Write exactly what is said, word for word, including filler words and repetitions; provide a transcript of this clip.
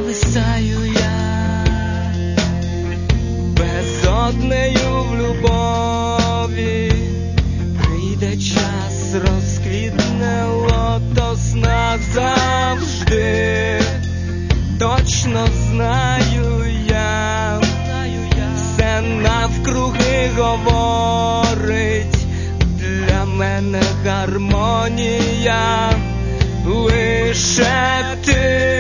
зависаю я безоднею в любові. Прийде час, розквітне лотос назавжди. Точно знаю я, все навкруги говорить, для мене гармонія лише ти.